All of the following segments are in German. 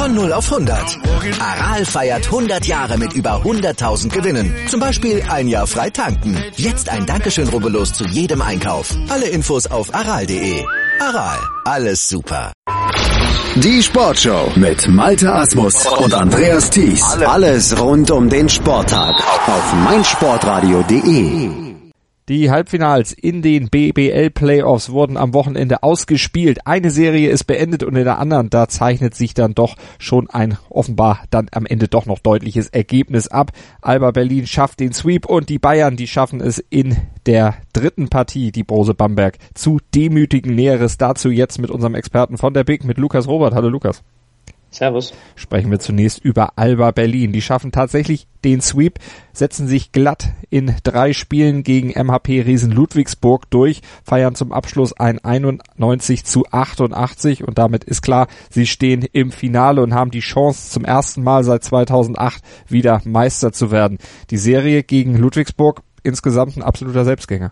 Von 0 auf 100. Aral feiert 100 Jahre mit über 100.000 Gewinnen. Zum Beispiel ein Jahr frei tanken. Jetzt ein Dankeschön, rubbellos zu jedem Einkauf. Alle Infos auf aral.de. Aral, alles super. Die Sportshow mit Malte Asmus und Andreas Thies. Alles rund um den Sporttag auf meinsportradio.de. Die Halbfinals in den BBL-Playoffs wurden am Wochenende ausgespielt. Eine Serie ist beendet und in der anderen, da zeichnet sich dann doch schon ein offenbar dann am Ende doch noch deutliches Ergebnis ab. Alba Berlin schafft den Sweep und die Bayern, die schaffen es in der dritten Partie, die Brose Bamberg zu demütigen. Näheres dazu jetzt mit unserem Experten von der BIG, mit Lukas Robert. Hallo Lukas. Servus. Sprechen wir zunächst über Alba Berlin. Die schaffen tatsächlich den Sweep, setzen sich glatt in 3 Spielen gegen MHP Riesen Ludwigsburg durch, feiern zum Abschluss ein 91-88 und damit ist klar, sie stehen im Finale und haben die Chance, zum ersten Mal seit 2008 wieder Meister zu werden. Die Serie gegen Ludwigsburg insgesamt ein absoluter Selbstgänger.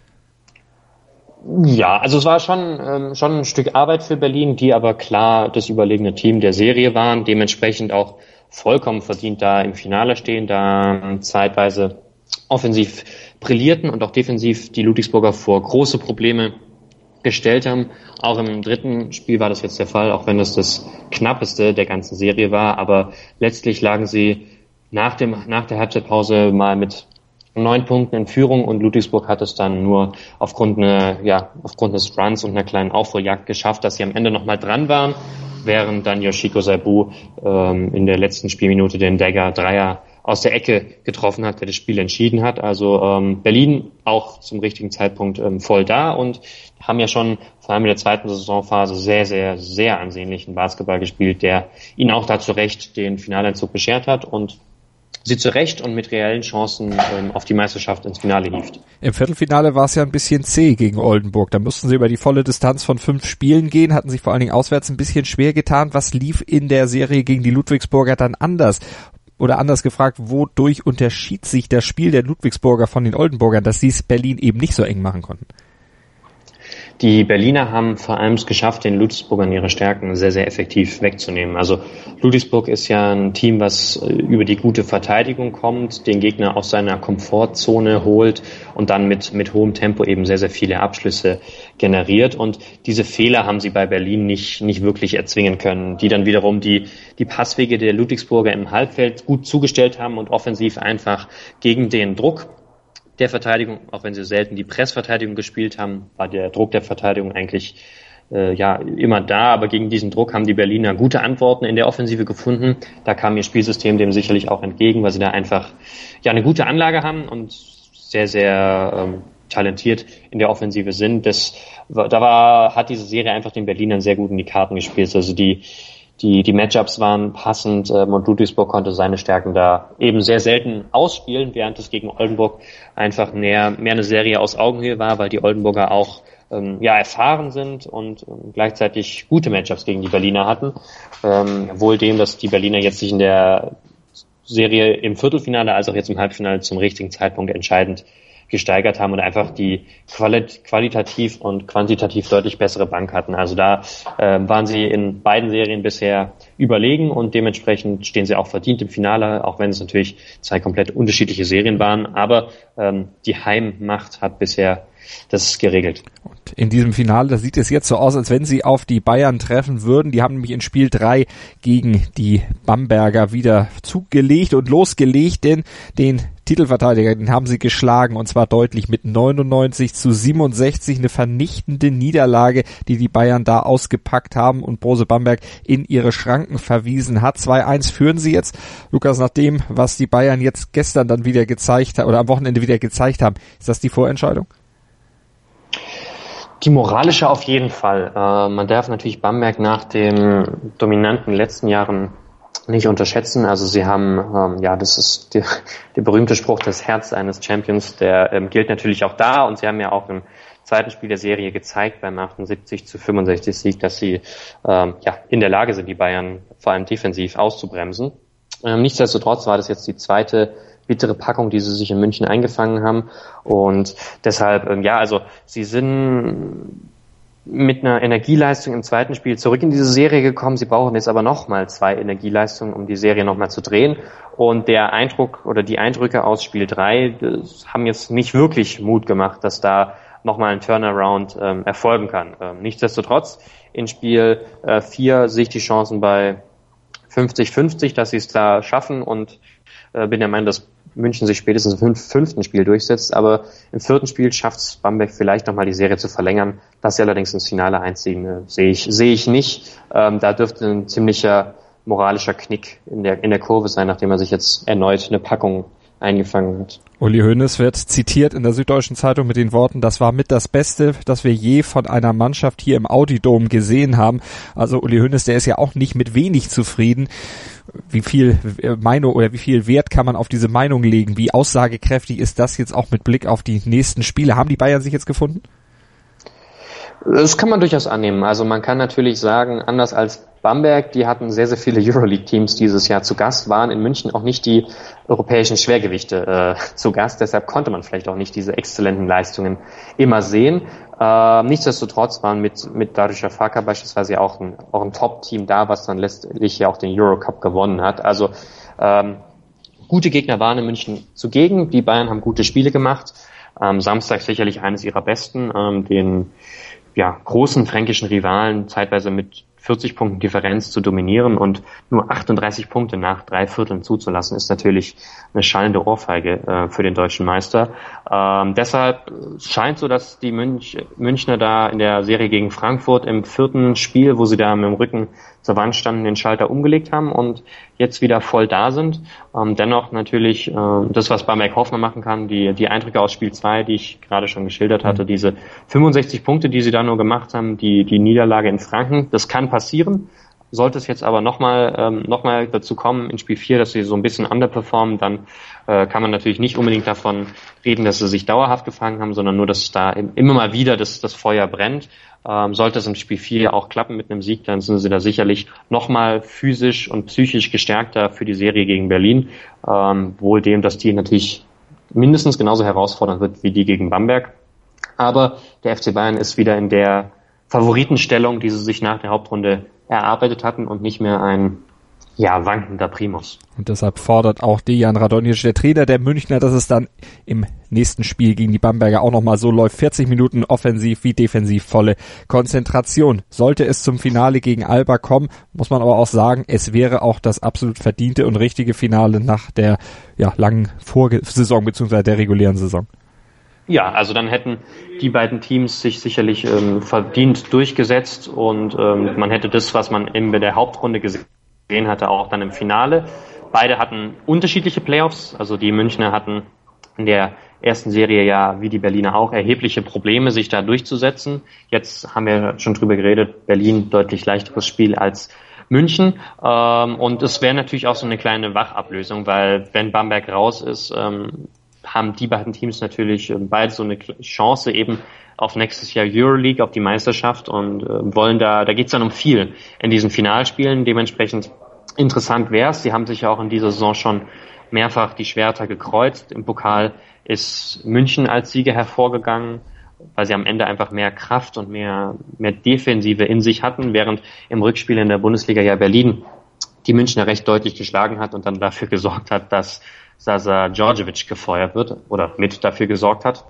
Ja, also es war schon ein Stück Arbeit für Berlin, die aber klar das überlegene Team der Serie waren, dementsprechend auch vollkommen verdient da im Finale stehen, da zeitweise offensiv brillierten und auch defensiv die Ludwigsburger vor große Probleme gestellt haben. Auch im dritten Spiel war das jetzt der Fall, auch wenn das knappeste der ganzen Serie war, aber letztlich lagen sie nach der Halbzeitpause mal mit 9 Punkten in Führung und Ludwigsburg hat es dann nur aufgrund des Runs und einer kleinen Aufholjagd geschafft, dass sie am Ende nochmal dran waren, während dann Yoshiko Saibu in der letzten Spielminute den Dagger-Dreier aus der Ecke getroffen hat, der das Spiel entschieden hat. Also Berlin auch zum richtigen Zeitpunkt voll da und haben ja schon vor allem in der zweiten Saisonphase sehr, sehr, sehr ansehnlichen Basketball gespielt, der ihnen auch da zu Recht den Finaleinzug beschert hat und sie zu Recht und mit reellen Chancen auf die Meisterschaft ins Finale hieft. Im Viertelfinale war es ja ein bisschen zäh gegen Oldenburg. Da mussten sie über die volle Distanz von 5 Spielen gehen, hatten sich vor allen Dingen auswärts ein bisschen schwer getan. Was lief in der Serie gegen die Ludwigsburger dann anders? Oder anders gefragt, wodurch unterschied sich das Spiel der Ludwigsburger von den Oldenburgern, dass sie es Berlin eben nicht so eng machen konnten? Die Berliner haben vor allem es geschafft, den Ludwigsburgern ihre Stärken sehr, sehr effektiv wegzunehmen. Also Ludwigsburg ist ja ein Team, was über die gute Verteidigung kommt, den Gegner aus seiner Komfortzone holt und dann mit hohem Tempo eben sehr, sehr viele Abschlüsse generiert. Und diese Fehler haben sie bei Berlin nicht wirklich erzwingen können, die dann wiederum die Passwege der Ludwigsburger im Halbfeld gut zugestellt haben und offensiv einfach gegen den Druck der Verteidigung, auch wenn sie selten die Pressverteidigung gespielt haben, war der Druck der Verteidigung eigentlich immer da, aber gegen diesen Druck haben die Berliner gute Antworten in der Offensive gefunden. Da kam ihr Spielsystem dem sicherlich auch entgegen, weil sie da einfach eine gute Anlage haben und sehr, sehr talentiert in der Offensive sind. Hat diese Serie einfach den Berlinern sehr gut in die Karten gespielt. Also die Matchups waren passend und Ludwigsburg konnte seine Stärken da eben sehr selten ausspielen, während es gegen Oldenburg einfach mehr eine Serie aus Augenhöhe war, weil die Oldenburger auch erfahren sind und gleichzeitig gute Matchups gegen die Berliner hatten. Wohl dem, dass die Berliner jetzt sich in der Serie im Viertelfinale als auch jetzt im Halbfinale zum richtigen Zeitpunkt entscheidend gesteigert haben und einfach die qualitativ und quantitativ deutlich bessere Bank hatten. Also da waren sie in beiden Serien bisher überlegen und dementsprechend stehen sie auch verdient im Finale, auch wenn es natürlich 2 komplett unterschiedliche Serien waren. Aber die Heimmacht hat bisher das geregelt. Und in diesem Finale, da sieht es jetzt so aus, als wenn sie auf die Bayern treffen würden. Die haben nämlich in Spiel 3 gegen die Bamberger wieder zugelegt und losgelegt, denn den Titelverteidiger, den haben sie geschlagen und zwar deutlich mit 99-67, eine vernichtende Niederlage, die Bayern da ausgepackt haben und Brose Bamberg in ihre Schranken verwiesen hat. 2-1 führen sie jetzt. Lukas, nach dem, was die Bayern jetzt gestern dann wieder gezeigt haben oder am Wochenende wieder gezeigt haben, ist das die Vorentscheidung? Die moralische auf jeden Fall. Man darf natürlich Bamberg nach den dominanten letzten Jahren nicht unterschätzen. Also sie haben, das ist der berühmte Spruch, das Herz eines Champions, der gilt natürlich auch da und sie haben ja auch im zweiten Spiel der Serie gezeigt beim 78-65 Sieg, dass sie in der Lage sind, die Bayern vor allem defensiv auszubremsen. Nichtsdestotrotz war das jetzt die zweite bittere Packung, die sie sich in München eingefangen haben und deshalb, sie sind mit einer Energieleistung im zweiten Spiel zurück in diese Serie gekommen. Sie brauchen jetzt aber nochmal 2 Energieleistungen, um die Serie nochmal zu drehen. Und der Eindruck oder die Eindrücke aus Spiel 3 haben jetzt nicht wirklich Mut gemacht, dass da nochmal ein Turnaround erfolgen kann. Nichtsdestotrotz, in Spiel 4 sehe ich die Chancen bei 50-50, dass sie es da schaffen und bin der Meinung, dass München sich spätestens im 5. Spiel durchsetzt, aber im 4. Spiel schafft es Bamberg vielleicht nochmal die Serie zu verlängern. Dass sie allerdings ins Finale einziehen, sehe ich nicht. Da dürfte ein ziemlicher moralischer Knick in der Kurve sein, nachdem er sich jetzt erneut eine Packung eingefangen hat. Uli Hoeneß wird zitiert in der Süddeutschen Zeitung mit den Worten: Das war mit das Beste, das wir je von einer Mannschaft hier im Audi-Dom gesehen haben. Also Uli Hoeneß, der ist ja auch nicht mit wenig zufrieden. Wie viel Meinung oder wie viel Wert kann man auf diese Meinung legen? Wie aussagekräftig ist das jetzt auch mit Blick auf die nächsten Spiele? Haben die Bayern sich jetzt gefunden? Das kann man durchaus annehmen. Also man kann natürlich sagen, anders als Bamberg, die hatten sehr, sehr viele Euroleague-Teams dieses Jahr zu Gast, waren in München auch nicht die europäischen Schwergewichte zu Gast. Deshalb konnte man vielleicht auch nicht diese exzellenten Leistungen immer sehen. Nichtsdestotrotz waren mit Darüşşafaka beispielsweise auch ein Top-Team da, was dann letztlich ja auch den Eurocup gewonnen hat. Also gute Gegner waren in München zugegen. Die Bayern haben gute Spiele gemacht. Samstag sicherlich eines ihrer besten, den großen fränkischen Rivalen zeitweise mit 40 Punkten Differenz zu dominieren und nur 38 Punkte nach 3 Vierteln zuzulassen, ist natürlich eine schallende Ohrfeige für den deutschen Meister. Deshalb scheint so, dass die Münchner da in der Serie gegen Frankfurt im 4. Spiel, wo sie da mit dem Rücken zur Wand standen, den Schalter umgelegt haben und jetzt wieder voll da sind. Dennoch natürlich das, was Bamberg Hoffnung machen kann, die Eindrücke aus Spiel 2, die ich gerade schon geschildert hatte, diese 65 Punkte, die sie da nur gemacht haben, die Niederlage in Franken, das kann passieren. Sollte es jetzt aber nochmal dazu kommen in Spiel 4, dass sie so ein bisschen underperformen, dann kann man natürlich nicht unbedingt davon reden, dass sie sich dauerhaft gefangen haben, sondern nur, dass da immer mal wieder das Feuer brennt. Sollte es im Spiel 4 auch klappen mit einem Sieg, dann sind sie da sicherlich nochmal physisch und psychisch gestärkter für die Serie gegen Berlin. Wohl dem, dass die natürlich mindestens genauso herausfordernd wird wie die gegen Bamberg. Aber der FC Bayern ist wieder in der Favoritenstellung, die sie sich nach der Hauptrunde erarbeitet hatten und nicht mehr ein wankender Primus. Und deshalb fordert auch Dejan Radonjic, der Trainer der Münchner, dass es dann im nächsten Spiel gegen die Bamberger auch nochmal so läuft. 40 Minuten offensiv wie defensiv, volle Konzentration. Sollte es zum Finale gegen Alba kommen, muss man aber auch sagen, es wäre auch das absolut verdiente und richtige Finale nach der langen Vorsaison bzw. der regulären Saison. Ja, also dann hätten die beiden Teams sich sicherlich verdient durchgesetzt und man hätte das, was man bei der Hauptrunde gesehen hatte, auch dann im Finale. Beide hatten unterschiedliche Playoffs, also die Münchner hatten in der ersten Serie wie die Berliner auch erhebliche Probleme, sich da durchzusetzen. Jetzt haben wir schon drüber geredet, Berlin deutlich leichteres Spiel als München und es wäre natürlich auch so eine kleine Wachablösung, weil wenn Bamberg raus ist, haben die beiden Teams natürlich beide so eine Chance eben auf nächstes Jahr Euroleague, auf die Meisterschaft und wollen da geht's dann um viel in diesen Finalspielen. Dementsprechend interessant wär's. Sie haben sich ja auch in dieser Saison schon mehrfach die Schwerter gekreuzt. Im Pokal ist München als Sieger hervorgegangen, weil sie am Ende einfach mehr Kraft und mehr Defensive in sich hatten, während im Rückspiel in der Bundesliga Berlin die Münchner recht deutlich geschlagen hat und dann dafür gesorgt hat, dass Sasa Djordjevic gefeuert wird oder mit dafür gesorgt hat.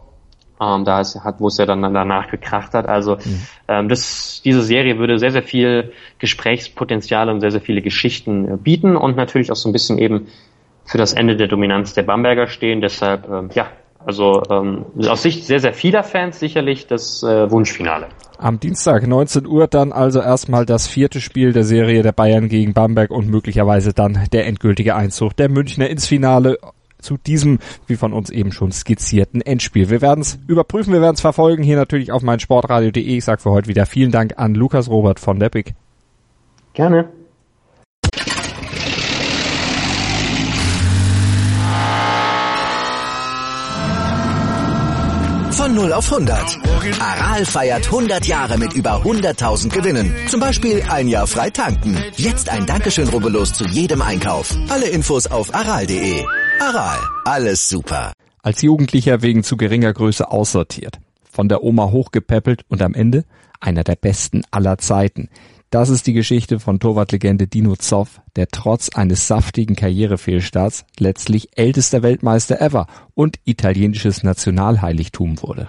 Wo es ja dann danach gekracht hat. Also diese Serie würde sehr, sehr viel Gesprächspotenzial und sehr, sehr viele Geschichten bieten und natürlich auch so ein bisschen eben für das Ende der Dominanz der Bamberger stehen. Deshalb, aus Sicht sehr, sehr vieler Fans sicherlich das Wunschfinale. Am Dienstag 19 Uhr dann also erstmal das 4. Spiel der Serie der Bayern gegen Bamberg und möglicherweise dann der endgültige Einzug der Münchner ins Finale zu diesem, wie von uns eben schon skizzierten Endspiel. Wir werden es überprüfen, wir werden es verfolgen, hier natürlich auf meinsportradio.de. Ich sage für heute wieder vielen Dank an Lukas Robert von der BIG. Gerne. Von 0 auf 100. Aral feiert 100 Jahre mit über 100.000 Gewinnen. Zum Beispiel ein Jahr frei tanken. Jetzt ein Dankeschön, rubbellos zu jedem Einkauf. Alle Infos auf aral.de. Aral, alles super. Als Jugendlicher wegen zu geringer Größe aussortiert. von der Oma hochgepäppelt und am Ende einer der besten aller Zeiten. Das ist die Geschichte von Torwartlegende Dino Zoff, der trotz eines saftigen Karrierefehlstarts letztlich ältester Weltmeister ever und italienisches Nationalheiligtum wurde.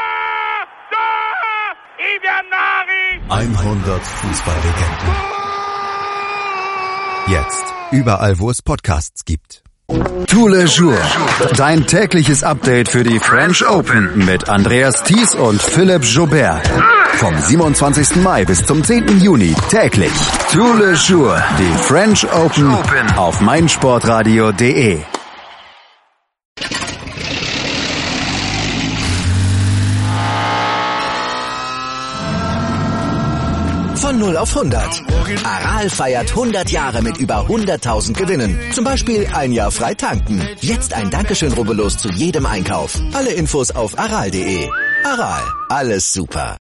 100 Fußballlegenden. Jetzt überall, wo es Podcasts gibt. Tous les jours. Dein tägliches Update für die French Open mit Andreas Thies und Philipp Joubert. Vom 27. Mai bis zum 10. Juni täglich. Tous les jours. Die French Open auf meinsportradio.de. Von 0 auf 100. Aral feiert 100 Jahre mit über 100.000 Gewinnen. Zum Beispiel ein Jahr frei tanken. Jetzt ein Dankeschön, rubbellos zu jedem Einkauf. Alle Infos auf aral.de. Aral, alles super.